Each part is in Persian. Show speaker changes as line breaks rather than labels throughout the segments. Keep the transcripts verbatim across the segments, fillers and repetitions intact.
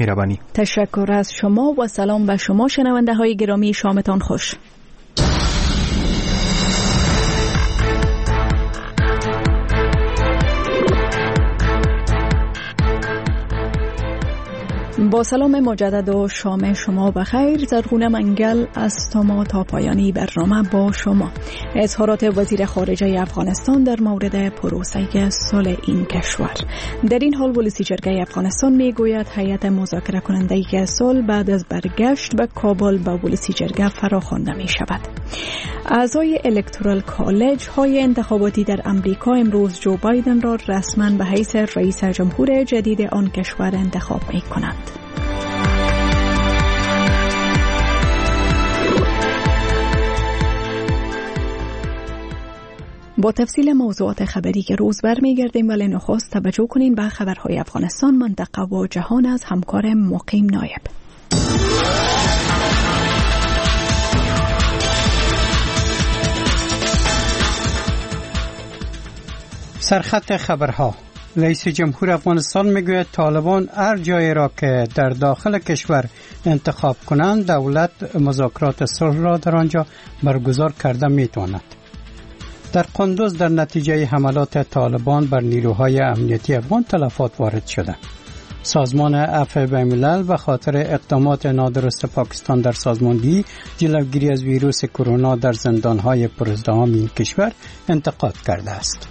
مهربانی.
تشکر از شما و سلام به شما شنونده های گرامی، شامتان خوش. با سلام مجدد و شام شما بخیر. زرغونه منگل از تما تا پایانی برنامه با شما. اظهارات وزیر خارجه افغانستان در مورد پروسه صلح این کشور. در این حال ولسی جرگه افغانستان میگوید هیئت مذاکره کننده صلح بعد از برگشت به کابل به ولسی جرگه فراخوانده می شود. اعضای الکترال کالج های انتخاباتی در امریکا امروز جو بایدن را رسما به حیث رئیس جمهور جدید آن کشور انتخاب می کنند. با تفصیل موضوعات خبری که روز برمیگردیم، ولی نخست توجه کنین به خبرهای افغانستان، منطقه و جهان از همکار مقیم نایب.
سرخط خبرها. رئیس جمهور افغانستان میگوید طالبان هر جایی را که در داخل کشور انتخاب کنند دولت مذاکرات صلح را در آنجا برگزار کرده میتواند. در قندوز در نتیجه حملات طالبان بر نیروهای امنیتی افغان تلفات وارد شده. سازمان عفو بین‌الملل به خاطر اقدامات نادرست پاکستان در سازماندهی جلوگیری از ویروس کرونا در زندانهای پرازدحام این کشور انتقاد کرده است.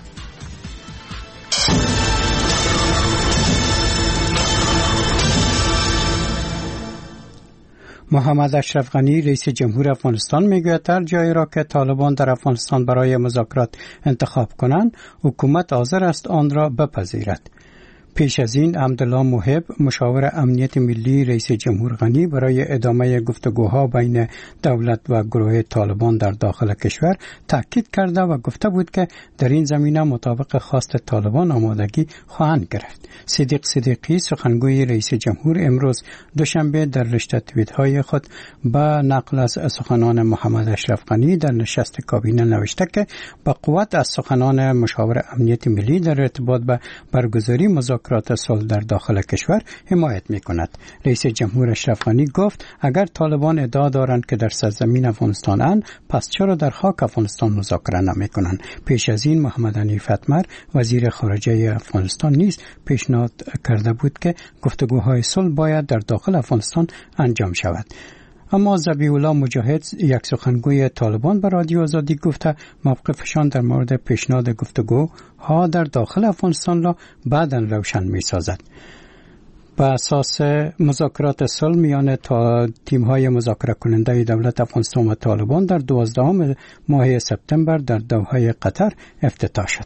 محمد اشرف غنی رئیس جمهور افغانستان میگوید هر جایی را که طالبان در افغانستان برای مذاکرات انتخاب کنند حکومت حاضر است آن را بپذیرد. پیش از این عبدالله محب مشاور امنیت ملی رئیس جمهور غنی برای ادامه گفتگوها بین دولت و گروه طالبان در داخل کشور تاکید کرده و گفته بود که در این زمینه مطابق خواست طالبان آمادگی خواهند گرفت. صدیق صدیقی سخنگوی رئیس جمهور امروز دوشنبه در رشته توییت‌های خود با نقل از سخنان محمد اشرف غنی در نشست کابینه نوشته که با قوت از سخنان مشاور امنیت ملی در ارتباط به برگزاری مذاکرات صلح در داخل کشور حمایت می‌کند. رئیس جمهور اشرف غنی گفت اگر طالبان ادعا دارند که در سرزمین افغانستان اند پس چرا در خاک افغانستان مذاکره نمی‌کنند؟ پیش از این محمد حنیف اتمر وزیر خارجه افغانستان نیز پیشنهاد کرده بود که گفتگوهای صلح باید در داخل افغانستان انجام شود. اما ذبیح الله مجاهد یک سخنگوی طالبان به رادیو آزادی گفته موقفشان در مورد پیشنهاد گفتگوها در داخل افغانستان را بعداً روشن می سازد. بر اساس مذاکرات صلح میان تا تیم‌های مذاکره کننده دولت افغانستان و طالبان در دوازدهم ماه سپتامبر در دوحه قطر افتتاح شد.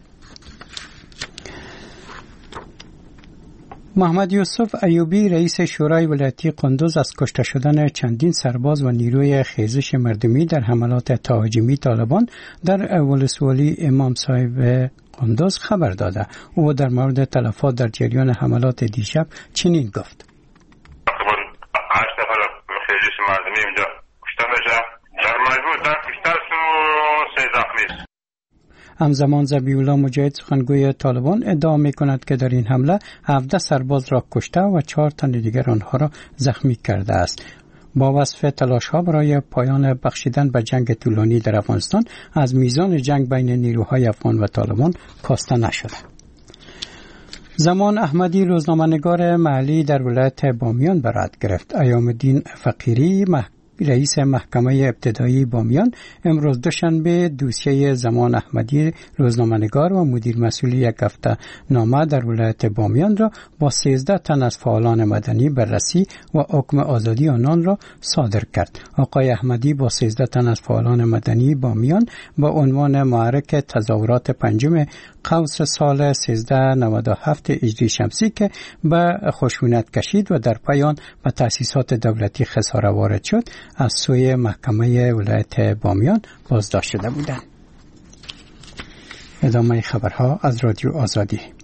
محمد یوسف ایوبی رئیس شورای ولایتی قندوز از کشته شدن چندین سرباز و نیروی خیزش مردمی در حملات تهاجمی طالبان در ولسوالی امام صاحب قندوز خبر داده. او در مورد تلفات در جریان حملات دیشب چنین گفت:
تقریبا هشت نفر خیزش مردمی اینجا کشته میشه، در مجموع ده کشته و سه زخمی.
همزمان ذبیح الله مجاهد سخنگوی طالبان ادعا می‌کند که در این حمله هفده سرباز را کشته و چهار تن دیگر آنها را زخمی کرده است. با وصف تلاش‌ها برای پایان بخشیدن به جنگ طولانی در افغانستان از میزان جنگ بین نیروهای افغان و طالبان کاسته نشده. زمان احمدی روزنامه‌نگار محلی در ولایت بامیان برات گرفت. ایام الدین فقیری رئیس محکمه ابتدایی بامیان امروز دوشنبه دوسیه زمان احمدی روزنامه‌نگار و مدیر مسئول یک هفته نامه در ولایت بامیان را با سیزده تن از فعالان مدنی بررسی و حکم آزادی آنان را صادر کرد. آقای احمدی با سیزده تن از فعالان مدنی بامیان با عنوان محرک تظاهرات پنجم قوس سال سیزده نود و هفت هجری شمسی که به خشونت کشید و در پایان به تأسیسات دولتی خساره وارد شد از سوی محکمه ولایت بامیان بازداشت شده بودند. ادامه خبرها از رادیو آزادی.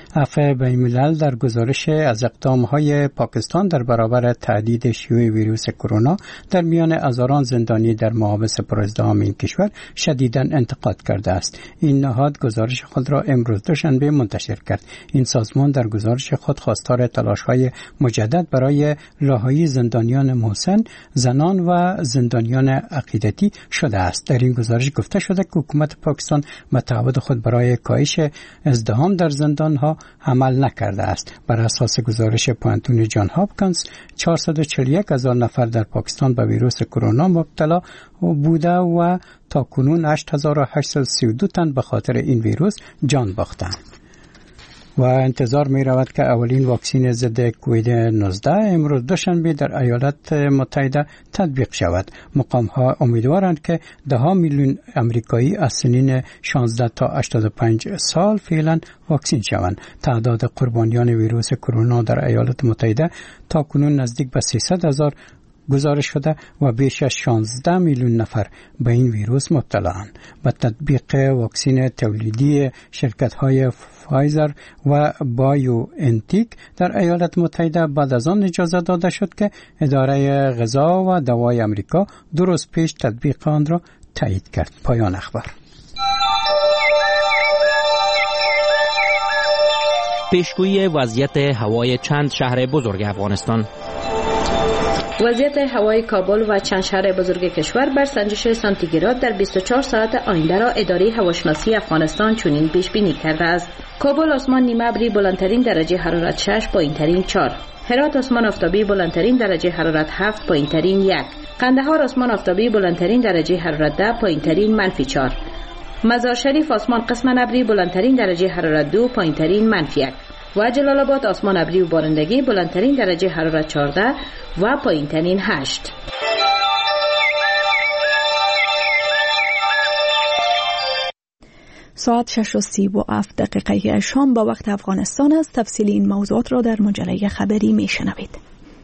عفو بین الملل در گزارش از اقدام‌های پاکستان در برابر تهدید شیوع ویروس کرونا در میان هزاران زندانی در محابس پرازدحام این کشور شدیداً انتقاد کرده است. این نهاد گزارش خود را امروز دوشنبه منتشر کرد. این سازمان در گزارش خود خواستار تلاش‌های مجدد برای رهایی زندانیان محسن، زنان و زندانیان عقیدتی شده است. در این گزارش گفته شده که حکومت پاکستان به تعهد خود برای کاهش ازدحام در زندان‌ها عمل نکرده است. بر اساس گزارش پوانتون جان هاپکینز چهارصد و چهل و یک هزار نفر در پاکستان به ویروس کرونا مبتلا بوده و تاکنون هشت هزار و هشتصد و سی و دو تن به خاطر این ویروس جان باختند. و انتظار می رود که اولین واکسن ضد کووید نوزده امروز دوشنبه در ایالات متحده تطبیق شود. مقام ها امیدوارند که ده ها میلیون امریکایی از سنین شانزده تا هشتاد و پنج سال فعلا واکسن شوند. تعداد قربانیان ویروس کرونا در ایالات متحده تا کنون نزدیک به سیصد هزار گزارش شده و بیش از شانزده میلیون نفر به این ویروس مبتلااند. با تطبیق واکسن تولیدی شرکت‌های فایزر و بایو انتیک در ایالات متحده بعد از آن اجازه داده شد که اداره غذا و دوای امریکا دو روز پیش تطبیق آن را تایید کرد. پایان اخبار.
پیشگویی وضعیت هوای چند شهر بزرگ افغانستان.
وضعیت هوای کابل و چند شهر بزرگ کشور بر سنجش سانتیگراد در بیست و چهار ساعت آینده را اداره هواشناسی افغانستان چنین پیش بینی کرده است. کابل آسمان نیمه ابری بلندترین درجه حرارت شش، پایینترین چهار. هرات آسمان آفتابی بلندترین درجه حرارت هفت، پایینترین یک. قندهار آسمان آفتابی بلندترین درجه حرارت ده، پایینترین منفی چهار. مزار شریف آسمان قسما ابری بلندترین درجه حرارت دو، پایینترین منفی یک. و جلال آباد آسمان ابری و بارندگی بلندترین درجه حرارت چهارده و پایینترین هشت.
ساعت شش و سی و هفت دقیقه شام با وقت افغانستان است. تفصیل این موضوعات را در مجله خبری می شنوید.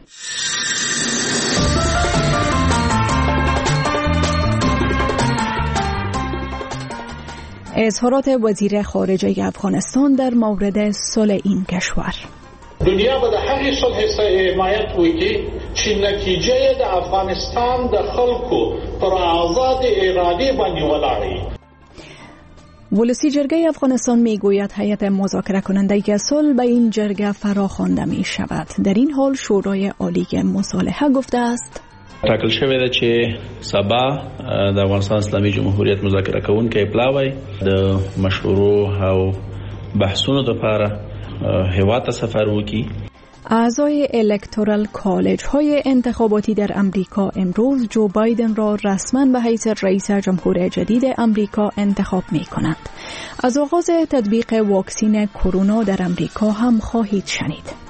اظهارات وزیر خارجه افغانستان در مورد صلح این کشور.
دنیا به هغه صلح حمایت وکړي چې نتیجه د افغانستان د خلکو پر آزاد اراده باندې ولاړ.
ولسی جرگه افغانستان میگوید هیئت مذاکره کننده صلح به این جرگه فراخوانده می شود. در این حال شورای عالی مصالحه گفته است
ټاکل شوی دی چې سبا د افغانستان اسلامي جمهوریت مذاکره کوونکی پلاوی د مشورو او بحثونو لپاره هیواد ته سفر وکړي.
اعضای الکتورال کالج های انتخاباتی در امریکا امروز جو بایدن را رسما به حیث رئیس جمهور جدید امریکا انتخاب می کنند. از آغاز تطبیق واکسن کرونا در امریکا هم خواهید شنید.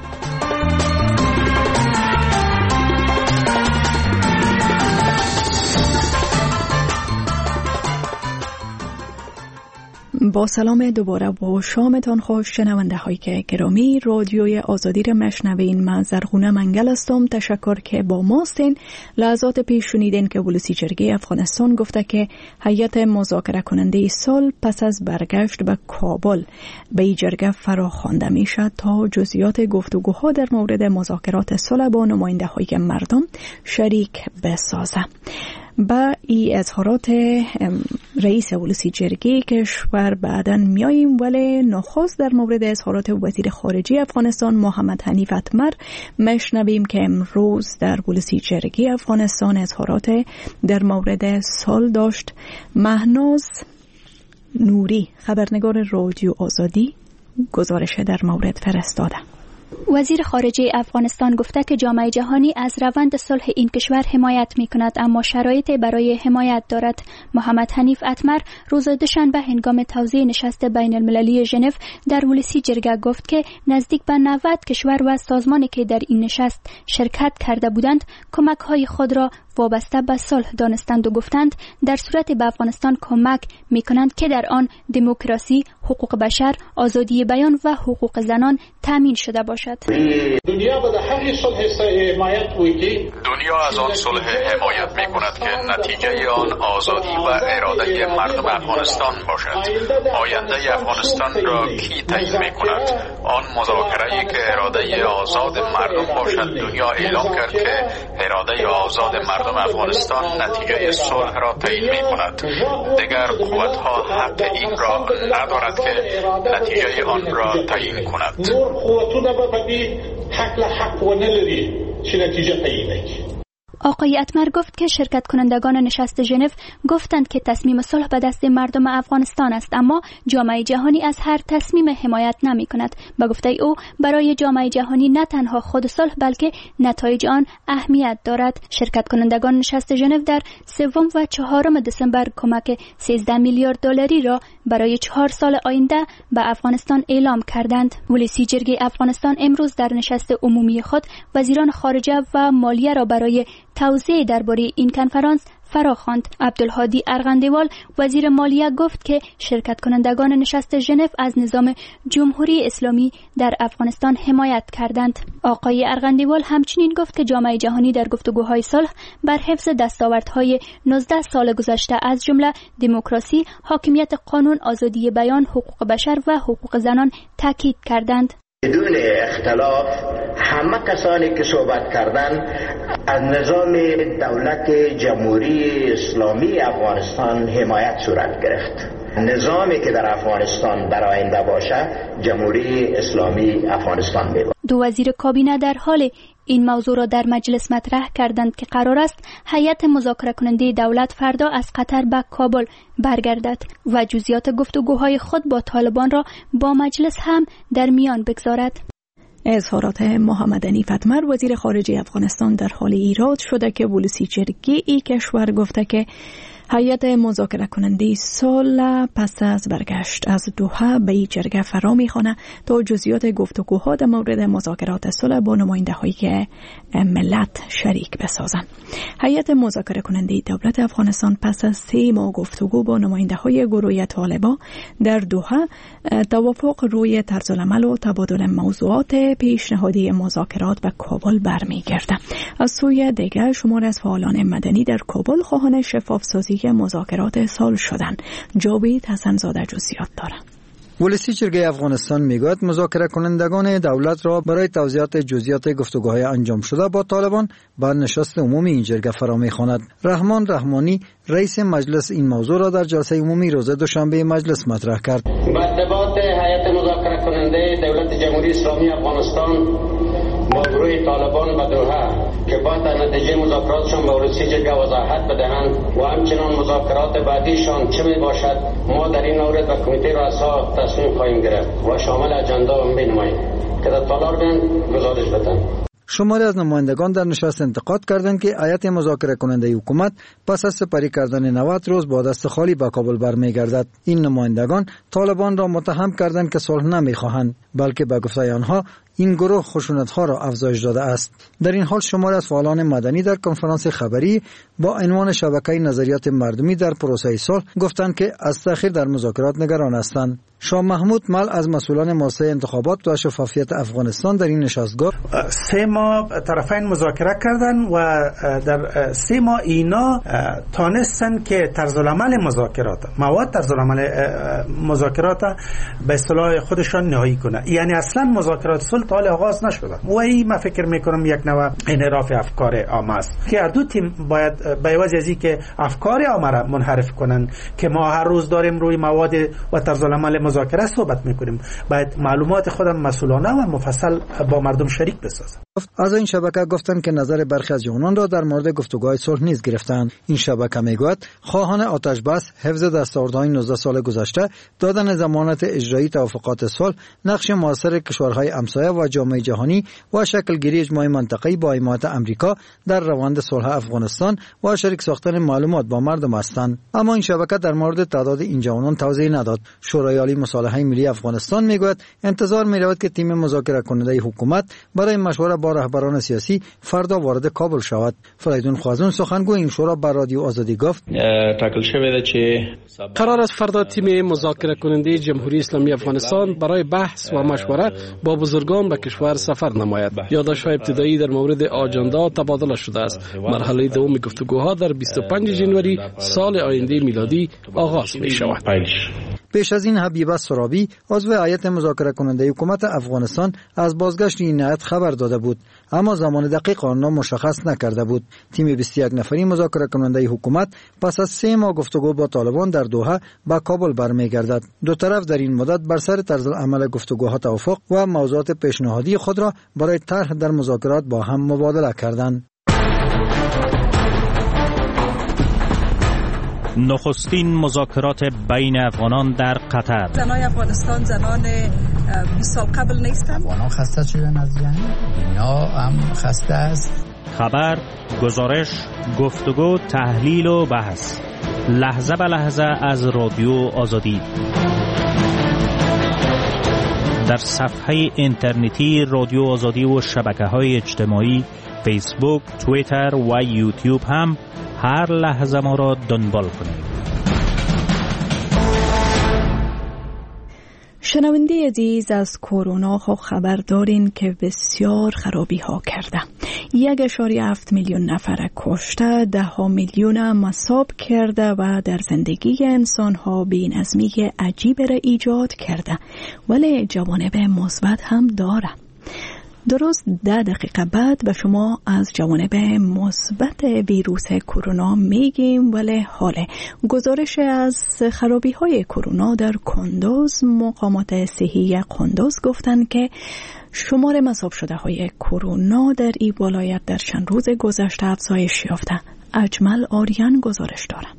با سلام دوباره و شامتان خوش شنونده های که گرامی. رادیوی آزادی را مشنوین. من زرغونه منگل هستم. تشکر که با ماستین. لحظات پیش شنیدین که ولسی جرگه افغانستان گفته که هیئت مذاکره کننده صلح پس از برگشت به کابل به این جرگه فراخوانده می شود تا جزئیات گفتگوها در مورد مذاکرات صلح با نماینده های مردم شریک بسازه. با ای اظهارات رئیس ولسی جرگه کشور بعداً میاییم، ولی نخست در مورد اظهارات وزیر خارجه افغانستان محمد حنیف اتمر مشنویم که امروز در ولسی جرگه افغانستان اظهارات در مورد صلح داشت. مهناز نوری خبرنگار رادیو آزادی گزارش در مورد فرستاده.
وزیر خارجه افغانستان گفته که جامعه جهانی از روند صلح این کشور حمایت می کند، اما شرایطی برای حمایت دارد. محمد حنیف اتمر روز دوشنبه هنگام توزیع نشست بین المللی ژنو در ولسی جرگه گفت که نزدیک به نود کشور و سازمانی که در این نشست شرکت کرده بودند کمک های خود را وابسته به صلح دانستند و گفتند در صورت به افغانستان کمک می کنند که در آن دموکراسی، حقوق بشر، آزادی بیان و حقوق زنان تامین شده باشد.
دنیا به هغه صلح حمایت وکړي
دنیا از آن صلح حمایت می کند که نتیجه آن آزادی و اراده مردم افغانستان باشد. آینده افغانستان را کی تعیین می کند؟ آن مذاکره‌ای که اراده آزاد مردم باشد. دنیا اعلام کرد که اراده آزاد مردم افغانستان نتیجه صلح را تعیین می کند. دیگر قوت‌ها حق این را ندارد که نتیجه آن را تعیین کند.
نور قوتونه به بدی حق لحق و نلری چه نتیجه تعیین کنند.
آقای اتمر گفت که شرکت کنندگان نشست ژنو گفتند که تصمیم صلح به دست مردم افغانستان است، اما جامعه جهانی از هر تصمیم حمایت نمی کند. به گفته او برای جامعه جهانی نه تنها خود صلح بلکه نتایج آن اهمیت دارد. شرکت کنندگان نشست ژنو در سوم و چهارم دسامبر کمک سیزده میلیارد دلاری را برای چهار سال آینده به افغانستان اعلام کردند. ولسی جرگه افغانستان امروز در نشست عمومی خود وزیران خارجه و مالیه را برای توضیح درباره این کنفرانس فراخواند. عبدالهادی ارغندیوال وزیر مالیه گفت که شرکت کنندگان نشست ژنو از نظام جمهوری اسلامی در افغانستان حمایت کردند. آقای ارغندیوال همچنین گفت که جامعه جهانی در گفتگوهای صلح بر حفظ دستاوردهای نوزده سال گذشته از جمله دموکراسی، حاکمیت قانون، آزادی بیان، حقوق بشر و حقوق زنان تاکید کردند.
بدون اختلاف همه کسانی که صحبت کردن از نظام دولت جمهوری اسلامی افغانستان حمایت صورت گرفت. نظامی که در افغانستان در آینده باشه جمهوری اسلامی افغانستان می باشد.
دو وزیر کابینه در حال این موضوع را در مجلس مطرح کردند که قرار است هیئت مذاکره کننده دولت فردا از قطر به کابل برگردد و جزئیات گفتگوهای خود با طالبان را با مجلس هم در میان بگذارد.
اظهارات محمد حنیف اتمر وزیر خارجه افغانستان در حال ایراد شده که ولسی جرگه ای کشور گفته که هیئت مذاکره کننده صلح پس از برگشت از دوحه به این جرگه فرا میخوانه تا جزئیات گفتگوها در مورد مذاکرات صلح با نماینده های ملت شریک بسازند. هیئت مذاکره کننده دولت افغانستان پس از سه ماه گفتگو با نماینده های گروه طالبان در دوحه توافق روی طرز العمل و تبادل موضوعات پیشنهادی مذاکرات به کابل برمیگرده. از سوی دیگر شمار از فعالان مدنی در کابل خواهان شفاف سازی مذاکرات صلح شدند. جاوید حسن‌زاده جزئیات دارد.
ولسی جرگه افغانستان میگوید مذاکره کنندگان دولت را برای توضیحات جزئیات گفتگوهای انجام شده با طالبان به نشست عمومی این جرگه فرا می‌خواند. رحمان رحمانی رئیس مجلس این موضوع را در جلسه عمومی روز دوشنبه مجلس مطرح کرد.
با ارتباط هیئت مذاکره کننده دولت جمهوری اسلامی افغانستان با گروه طالبان به دوحه که باید در نتیجه مذاکراتشان با ولسی جرگه وضاحت بدهند و همچنان مذاکرات بعدیشان چه می باشد، ما در این مورد به کمیته رؤسا تصمیم خواهیم گرفت و شامل اجندا بنماییم که در تالار بیان گزارش بدن.
شماری از نمایندگان در نشست انتقاد کردند که هیئت مذاکره کننده حکومت پس از سپری کردن نود روز با دست خالی به کابل برمیگردد. این نمایندگان طالبان را متهم کردند که صلح نمیخواهند، بلکه به گفته آنها این گروه خشونت‌ها را افزایش داده است. در این حال شماری از فعالان مدنی در کنفرانس خبری با عنوان شبکه نظریات مردمی در پروسه صلح گفتند که از تأخیر در مذاکرات نگران هستند. شاه محمود مل از مسئولان مؤسسه انتخابات و شفافیت افغانستان در این نشست گفت
سه ماه طرفین مذاکره کردن و در سه ماه اینا تانستن که طرز العمل مذاکرات مواد طرز العمل مذاکرات به اصطلاح خودشان نهایی کنه. یعنی اصلا مذاکرات صلح تا حال آغاز نشده و این من فکر میکنم یک نوع انحراف افکار عامه است که هر دو تیم باید به عوض از اینکه افکار عامه را منحرف کنن که ما هر روز داریم روی مواد و طرز العمل مذاکره صحبت میکنیم، باید معلومات خودم مسئولانه و مفصل با مردم شریک بسازم.
از این شبکه گفتند که نظر برخی از جوانان را در مورد گفتگوهای صلح نیز گرفتند. این شبکه میگوید خواهان آتش بس، حفظ دستاوردهای نوزده سال گذشته، دادن ضمانت اجرایی توافقات صلح، نقش موثر کشورهای همسایه و جامعه جهانی و شکلگیری اجماع منطقه‌ای با حمایت امریکا در روند صلح افغانستان و شریک ساختن معلومات با مردم هستند. اما این شبکه در مورد تعداد این جوانان توضیح نداد. شورای عالی مصالحه ملی افغانستان میگوید انتظار می‌رود که تیم مذاکره کننده حکومت برای مشوره با با رهبران سیاسی فردا وارد کابل شود. فریدون خوازون سخنگوی این شورا بر رادیو آزادی گفت
تاکل شده که
قرار است فردا تیم مذاکره کننده جمهوری اسلامی افغانستان برای بحث و مشوره با بزرگان به کشور سفر نماید. یادداشت‌های ابتدایی در مورد آجندا تبادله شده است. مرحله دوم گفتگوها در بیست و پنج ژانویه سال آینده میلادی آغاز می شود.
پیش از این حبیبه سرابی عضو هیئت مذاکره کننده حکومت افغانستان از بازگشت این هیئت خبر داده بود، اما زمان دقیق آن را مشخص نکرده بود. تیم بیست و یک نفری مذاکره کننده حکومت پس از سه ماه گفتگو با طالبان در دوحه به کابل برمیگردد. دو طرف در این مدت بر سر طرز عمل گفتگوها توافق و موضوعات پیشنهادی خود را برای طرح در مذاکرات با هم مبادله کردند.
نخستین مذاکرات بین افغانان در قطر.
زنای افغانستان زنان بیست سال قبل نیستند.
افغانان خسته شدن از جنگ، دنیا هم خسته است.
خبر، گزارش، گفتگو، تحلیل و بحث، لحظه به لحظه از رادیو آزادی. در صفحه اینترنتی رادیو آزادی و شبکه‌های اجتماعی فیسبوک، توییتر و یوتیوب هم هر لحظه ما را دنبال کنید.
شنونده عزیز، از کرونا خبر دارین که بسیار خرابی ها کرده. یک اشاری هفت میلیون نفر کشته، ده ها میلیون مصاب کرده و در زندگی انسان ها بی‌نظمی عجیب را ایجاد کرده، ولی جوانب مثبت هم داره. درست ده دقیقه بعد به شما از جوانب مثبت ویروس کرونا میگیم، ولی حالا گزارش از خرابی های کرونا در کندوز، مقامات صحی کندوز گفتن که شمار مصاب شده های کرونا در این ولایت در چند روز گذشته افزایش یافته. اجمل آریان گزارش دارد.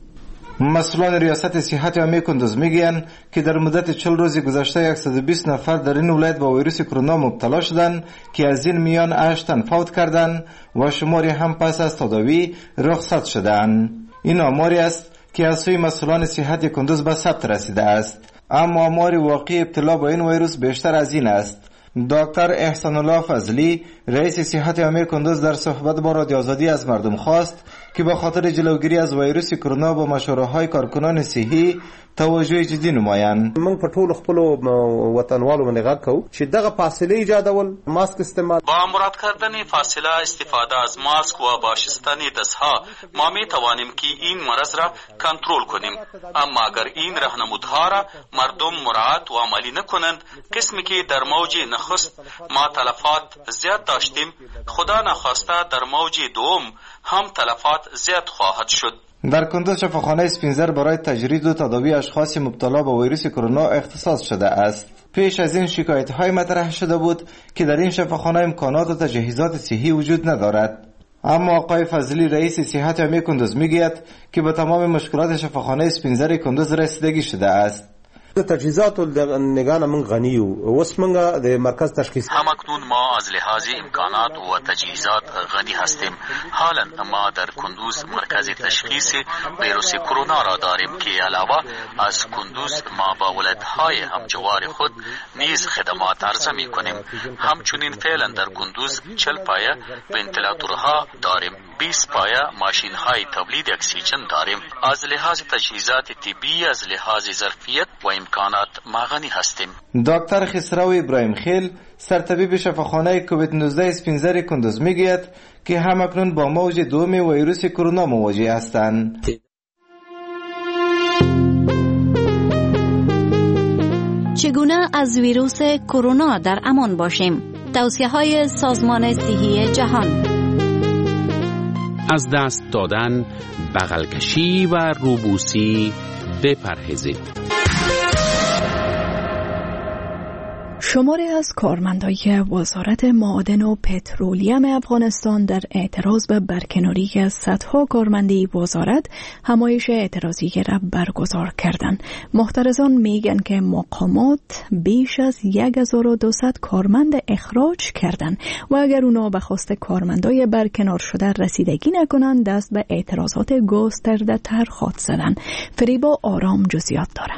مسئولان ریاست صحت عامه کندوز میگویند که در مدت چهل روز گذشته صد و بیست نفر در این ولایت با ویروس کرونا مبتلا شدند که از این میان هشت تن فوت کردند و شماری هم پس از تداوی رخصت شدند. این آماری است که از سوی مسئولان صحت کندوز به ثبت رسیده است، اما آمار واقعی ابتلا با این ویروس بیشتر از این است. دکتر احسان الله فضلی رئیس صحت عامه کندوز در صحبت با رادیو آزادی از مردم خواست که به خاطر جلوگیری از ویروس کرونا با مشوره‌های کارکنان صحی توجه جدي نمایان.
موږ په ټولو خپل وطنوالو باندې غږ کوو چې دغه فاصله ایجادول، ماسک استعمال،
با مراد کردن فاصله، استفاده از ماسک و با شستن دستها ما می توانیم که این مرض را کنترل کنیم. اما اگر این راهنمودها را مردم مراعات و عملی نکنند، قسمی که در موج نخست ما تلفات زیاد داشتیم، خدا نخواسته در موج دوم هم تلفات زیاد خواهد شد.
در کندوز شفاخانه اسپینزر برای تجرید و تداوی اشخاص مبتلا به ویروس کرونا اختصاص شده است. پیش از این شکایت‌های مطرح شده بود که در این شفاخانه امکانات و تجهیزات صحی وجود ندارد. اما آقای فضلی رئیس صحت عامه کندوز میگوید که به تمام مشکلات شفاخانه اسپینزر کندوز رسیدگی شده است.
تجهیزات نگان من غنی و وسمنگا د مرکز تشخیص
همکنون ما از لحاظ امکانات و تجهیزات غنی هستیم. حالا ما در کندوز مرکز تشخیص ویروس کرونا را داریم که علاوه از کندوز ما با ولایت‌های همجوار خود نیز خدمات عرضه می‌کنیم. همچنین فعلا در کندوز چهل پایه ونتیلاتورها داریم، بیست پایه ماشین‌های تولید اکسیژن داریم. از لحاظ تجهیزات طبی، از لحاظ ظرفیت و امکانات ما غنی هستیم.
دکتر خسرو ابراهیم خیل سرطبیب شفاخانه کووید نوزده اسپینزر کندوز میگوید که همکنون با موج دوم ویروس کرونا مواجه هستند.
چگونه از ویروس کرونا در امان باشیم؟ توصیه‌های سازمان صحی جهان.
از دست دادن، بغل کشی و روبوسی بپرهیزید.
شماری از کارمندای وزارت معادن و پترولیم افغانستان در اعتراض به برکناری از صدها کارمندی وزارت همایش اعتراضی را برگزار کردند. محترضان میگن که مقامات بیش از صد و دویست کارمند اخراج کردند و اگر اونا به خواست کارمندای برکنار شده رسیدگی نکنند دست به اعتراضات گسترده تر خواهد زدند. فریبا آرام جزئیات داره.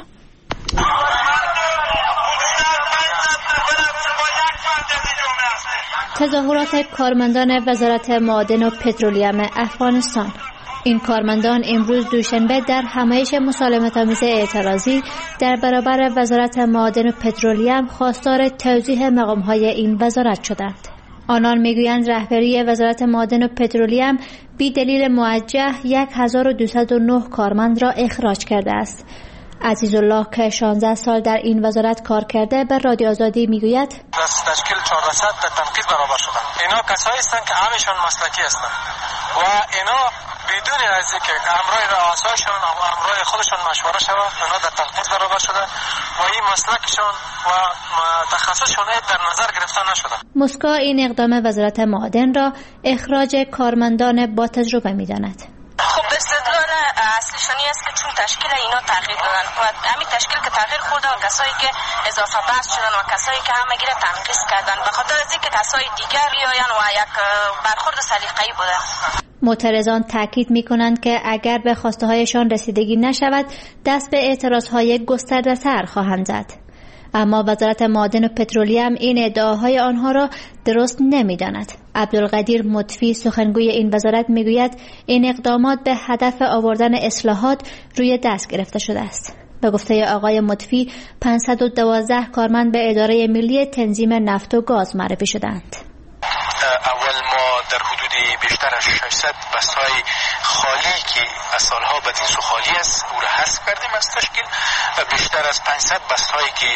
تظاهرات کارمندان وزارت معادن و پترولیم افغانستان. این کارمندان امروز دوشنبه در همایش مسالمت‌آمیز اعتراضی در برابر وزارت معادن و پترولیم خواستار توضیح مقام‌های این وزارت شدند. آنان میگویند رهبری وزارت معادن و پترولیم بی دلیل موجه هزار و دویست و نه کارمند را اخراج کرده است. عزیزالله که شانزده سال در این وزارت کار کرده به رادیو آزادی میگوید
از تشکیل چهارصد تا تنقیب برابر شدند. اینا کسایی هستند که همشون مسلکی هستند و اینا بدون از اینکه امرای رؤسایشون و امرای خودشون مشوره شود اینا در تنقیب برابر شده و این مسلکشون و تخصصشون در نظر گرفته نشده.
مسکو این اقدام وزارت معادن را اخراج کارمندان با تجربه میداند.
خب استدلال اصلیشانی است که چون تشکیل اینا تغییر دادن و همین تشکیل که تغییر خورده و کسایی که اضافه بحث شدن و کسایی که همگی را تنقیص کردن به خاطر از اینکه کسای دیگر بیاین و یک برخورد سلیقه‌ای بوده.
معترضان تاکید می‌کنند که اگر به خواسته هایشان رسیدگی نشود دست به اعتراضهای گسترده‌تر خواهند زد. اما وزارت معادن و پترولیم این ادعاهای آنها را درست نمی‌داند. عبدالقدیر مطفی سخنگوی این وزارت میگوید این اقدامات به هدف آوردن اصلاحات روی دست گرفته شده است. به گفته آقای مطفی پانصد و دوازده کارمند به اداره ملی تنظیم نفت و گاز معرفی شدند.
اول ما در حدود بیشتر از ششصد بسای خالی که از سالها بدین سو خالی است او را حذف کردیم از تشکیل. بیشتر از پانصد بسایی که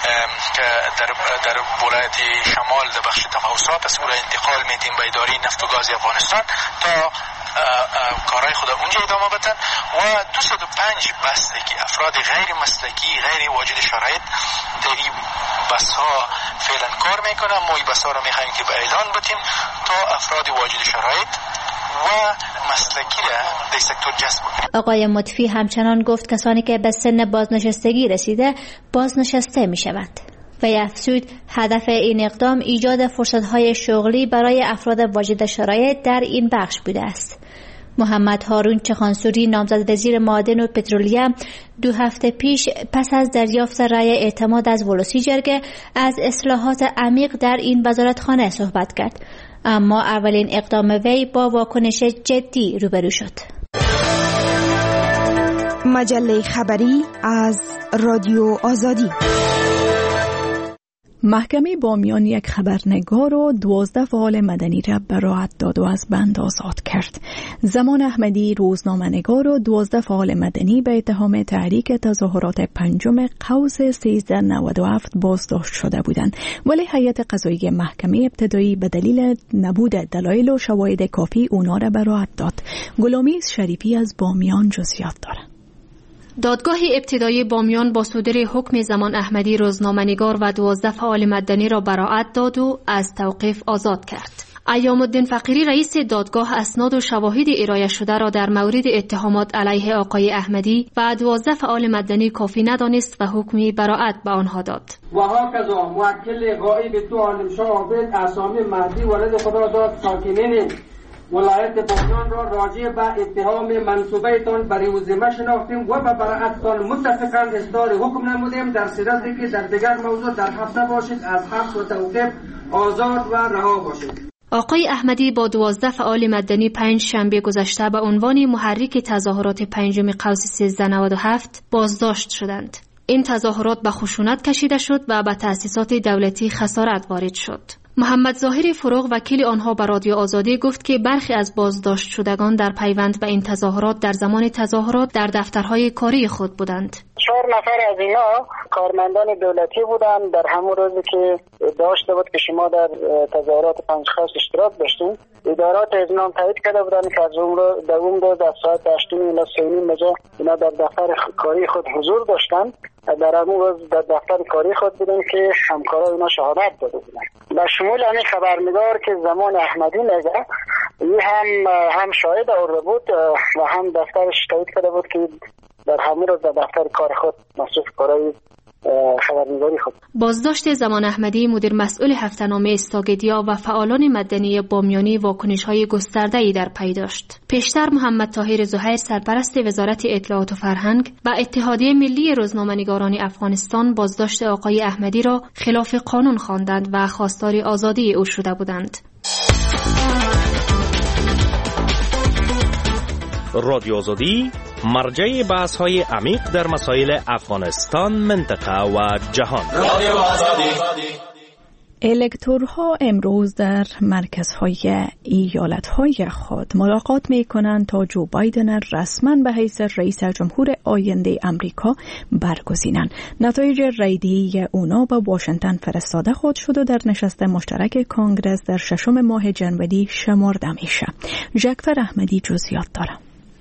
در در ولایت شمال در بخش تفاوسات است او را انتقال میدیم به اداره نفت و گاز افغانستان تا کارهای خود اونجا ادامه بدن و دویست و پنج بسته که افراد غیر مسلکی غیر واجد شرایط در این بس ها فعلا کار میکنن. ما این بس ها را میخوایم که به اعلان بدیم تا افراد واجد شرایط و مسلکی را در سکتور جذب کنیم.
آقای مطفی همچنان گفت کسانی که به سن بازنشستگی رسیده بازنشسته میشوند. و افزود هدف این اقدام ایجاد فرصت‌های شغلی برای افراد واجد شرایط در این بخش بوده است. محمد هارون چخانسوری نامزد وزیر معادن و پترولیم دو هفته پیش پس از دریافت رأی اعتماد از ولوسی جرگه از اصلاحات عمیق در این وزارتخانه صحبت کرد، اما اولین اقدام وی با واکنش جدی روبرو شد.
مجله خبری از رادیو آزادی.
محکمه بامیان یک خبرنگار و دوازده فعال مدنی را براءت داد و از بند آزاد کرد. زمان احمدی روزنامه‌نگار و دوازده فعال مدنی به اتهام تحریک تظاهرات پنجم قوس سیزده نود و هفت بازداشت شده بودند، ولی هیئت قضایی محکمه ابتدایی به دلیل نبود دلایل و شواهد کافی اونا را براءت داد. غلامی شریفی از بامیان جزئیات دارد.
دادگاه ابتدایی بامیان با صدور حکم زمان احمدی روزنامه‌نگار و دوازده فعال مدنی را براءت داد و از توقیف آزاد کرد. ایام الدین فقیری رئیس دادگاه اسناد و شواهد ارائه شده را در مورد اتهامات علیه آقای احمدی و دوازده فعال مدنی کافی ندانست و حکمی براءت به آنها داد.
و هاکذا موکل غایب دو عالمشاه عابد اسامی مهدی ولد خدا داد ساکنین ولایت بامیان را راجع به اتهام منصوبه‌تان به روزنامه شناختیم و به براءتتان متفقاً اصدار حکم نمودیم در صورتی که در دیگر موضوع در هفته باشید از حبس و توقیف آزاد و رها باشید.
آقای احمدی با دوازده فعال مدنی پنج شنبه گذشته به عنوان محرک تظاهرات پنجم قوس سیزده نود و هفت بازداشت شدند. این تظاهرات به خشونت کشیده شد و به تأسیسات دولتی خسارت وارد شد. محمد ظاهر فروغ وکیل آنها به رادیو آزادی گفت که برخی از بازداشت شدگان در پیوند به این تظاهرات در زمان تظاهرات در دفترهای کاری خود بودند.
چهار نفر از اینا کارمندان دولتی بودند. در همون روزی که داشته بود که شما در تظاهرات پنج قوس اشتراک داشتین، ادارات اعلام تایید کرده بودند که از اون روز در اون روز از ساعت هشت الی سه و نیم بجه اینا در دفتر کاری خود حضور داشتند. در همون روز در دفتر کاری خود بودن که همکارای اینا شهادت داده بودند. به شمول همین خبرنگار که زمان احمدی نگه این هم هم شاهد آورده بود و هم دفترش تایید کرده بود که در همون روز در دفتر کار خود مصروف کارهای خبرنگاری خود.
بازداشت زمان احمدی مدیر مسئول هفته‌نامه استاگدیا و فعالان مدنی بامیانی واکنش‌های گسترده‌ای در پی داشت. پیشتر محمد طاهر زهیر سرپرست وزارت اطلاعات و فرهنگ و اتحادیه ملی روزنامه‌نگاران افغانستان بازداشت آقای احمدی را خلاف قانون خواندند و خواستار آزادی او شده بودند.
رادیو آزادی مرجع بحث های عمیق در مسائل افغانستان، منطقه و جهان. رادیو آزادی.
الکتورها امروز در مرکزهای ایالتهای خود ملاقات می کنند تا جو بایدن رسما به حیث رئیس جمهور آینده امریکا برگزینند. نتایج رایدهی اونا به واشنگتن فرستاده خود شد و در نشست مشترک کانگرس در ششم ماه جنوری شمرده میشه. جعفر احمدی جزئیات داره.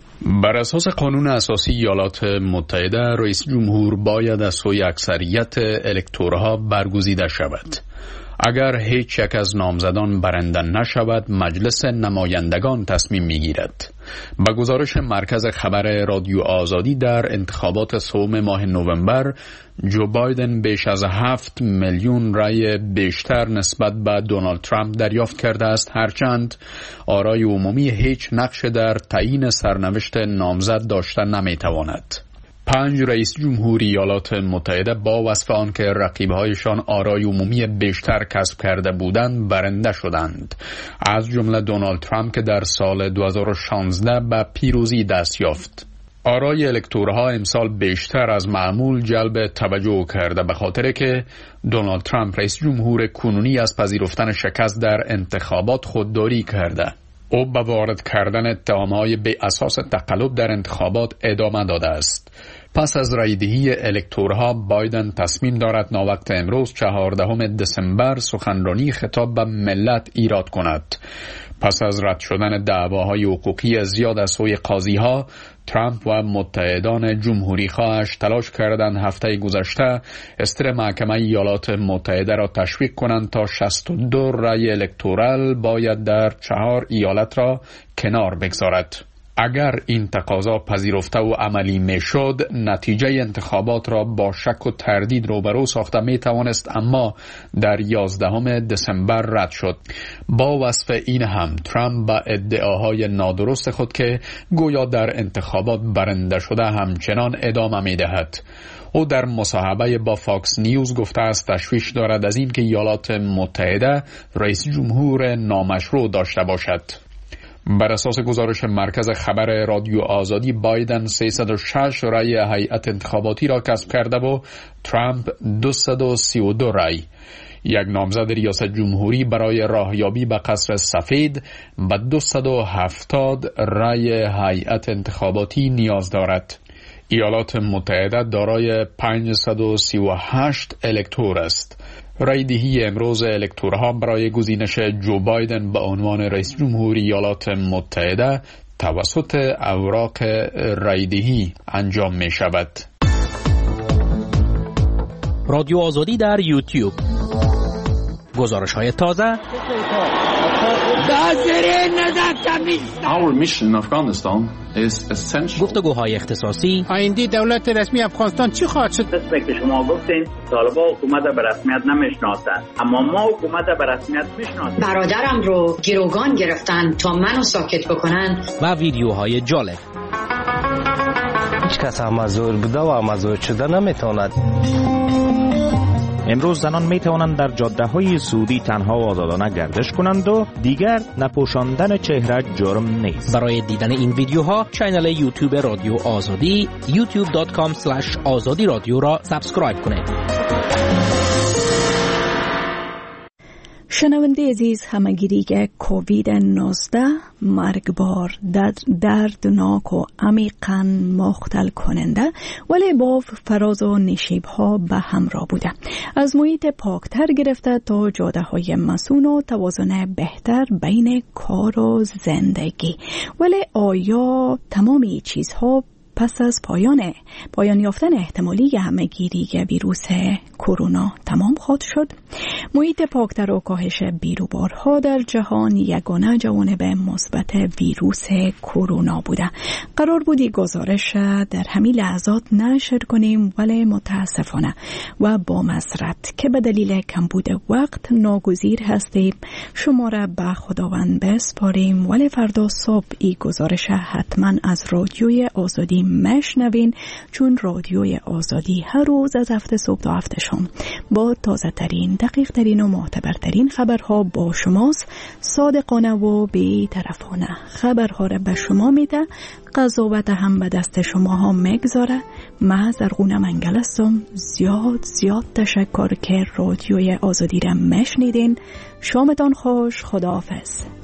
بر اساس قانون اساسی ایالات متحده، رئیس جمهور باید از سوی اکثریت الکتورها برگزیده شود. اگر هیچ یک از نامزدان برنده نشود، مجلس نمایندگان تصمیم میگیرد. با گزارش مرکز خبر رادیو آزادی، در انتخابات سوم ماه نوامبر جو بایدن بیش از هفت میلیون رای بیشتر نسبت به دونالد ترامپ دریافت کرده است، هرچند آرای عمومی هیچ نقش در تعیین سرنوشت نامزد داشته نمیتواند. پنج رئیس جمهوری ایالات متحده با وصف آنکه رقیبهایشان آرای عمومی بیشتر کسب کرده بودند برنده شدند، از جمله دونالد ترامپ که در سال دو هزار و شانزده به پیروزی دست یافت. آرای الکتورها امسال بیشتر از معمول جلب توجه کرده، به خاطر که دونالد ترامپ رئیس جمهور کنونی از پذیرفتن شکست در انتخابات خودداری کرده. او به وارد کردن اتهام‌های بی اساس تقلب در انتخابات ادامه داده است. پس از رایدهی الکتورها، بایدن تصمیم دارد ناوقت امروز چهاردهم دسامبر سخنرانی خطاب به ملت ایراد کند. پس از رد شدن دعواهای حقوقی زیاد از سوی قاضی‌ها، ترامپ و متحدان جمهوری خواهش تلاش کردند هفته گذشته استر محکمه ایالات متحده را تشویق کنند تا شصت و دو رای الکتورال باید در چهار ایالت را کنار بگذارد. اگر این تقاضا پذیرفته و عملی میشد، نتیجه انتخابات را با شک و تردید روبرو ساخته می توانست، اما در یازدهم دسامبر رد شد. با وصف این هم، ترامپ با ادعاهای نادرست خود که گویا در انتخابات برنده شده همچنان ادامه می دهد. او در مصاحبه با فاکس نیوز گفته است تشویش دارد از این که ایالات متحده رئیس جمهور نامشروع داشته باشد. بر اساس گزارش مرکز خبر رادیو آزادی، بایدن سیصد و شش رای هیئت انتخاباتی را کسب کرده و ترامپ دویست و سی و دو رای. یک نامزد ریاست جمهوری برای راهیابی به قصر سفید به دویست و هفتاد رای هیئت انتخاباتی نیاز دارد. ایالات متحده دارای پانصد و سی و هشت الکتور است. رایدهی امروز الکتورها برای گزینش جو بایدن به عنوان رئیس جمهوری ایالات متحده توسط اوراق رایدهی انجام می شود.
رادیو آزادی در یوتیوب، گزارش های تازه،
Our mission in Afghanistan is essential.
گفتگوهای اختصاصی.
آینده دولت رسمی افغانستان چی خواهد شد؟
مثل که شما گفتین طالبان حکومت به رسمیت نمیشناسند، اما ما حکومت به رسمیت میشناسیم.
برادرم رو گروگان گرفتن تا منو ساکت بکنن.
و ویدیوهای جالب.
هیچ کس امازور بوده و امازور شده نمیتواند.
امروز زنان می توانند در جاده های سعودی تنها و آزادانه گردش کنند و دیگر نپوشاندن چهره جرم نیست. برای دیدن این ویدیوها کانال یوتیوب رادیو آزادی یوتیوب دات کام اسلش آزادی رادیو را سابسکرایب کنید.
شنونده عزیز، همگیری که کووید نوزده مرگبار، دردناک و عمیقاً مختل کننده ولی با فراز و نشیب ها به همراه بوده. از محیط پاکتر گرفته تا جاده های مسون و توازن بهتر بین کار و زندگی. ولی آیا تمام این چیزها پس از پایان پایان یافتن احتمالی همهگیری ویروس کرونا تمام خواهد شد. محیط پاکتر و کاهش بیروبارها در جهان یگانه جوانب مثبت ویروس کرونا بوده. قرار بودی گزارش در همین لحظات نشر کنیم، ولی متاسفانه و با مسرت که به دلیل کمبود وقت ناگزیر هستیم شما را به خداوند بسپاریم، ولی فردا صبح این گزارش حتما از رادیوی آزادی مشنوین، چون رادیوی آزادی هر روز از هفت صبح تا هفت شام با تازه ترین، دقیق ترین و معتبرترین خبرها با شماست. صادقانه و بی‌طرفانه خبرها را به شما میده، قضاوت هم به دست شما ها میگذاره. من زرغونه منگل هستم. زیاد زیاد تشکر که رادیوی آزادی را مشنیدین. شامتان خوش. خداحافظ.